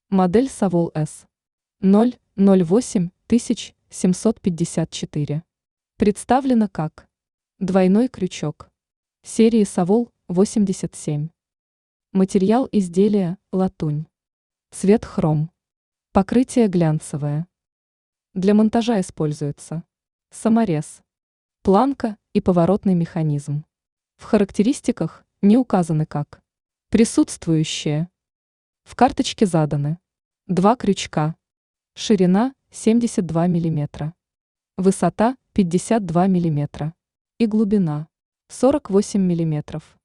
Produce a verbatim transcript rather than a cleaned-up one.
Модель Savol S ноль ноль восемь семьсот пятьдесят четыре. Представлена как двойной крючок серии Savol восемьдесят семь. Материал изделия – латунь. Цвет хром. Покрытие глянцевое. Для монтажа используется саморез, планка и поворотный механизм. В характеристиках не указаны как присутствующие. В карточке заданы два крючка, ширина семьдесят два миллиметра, высота пятьдесят два миллиметра и глубина сорок восемь миллиметров.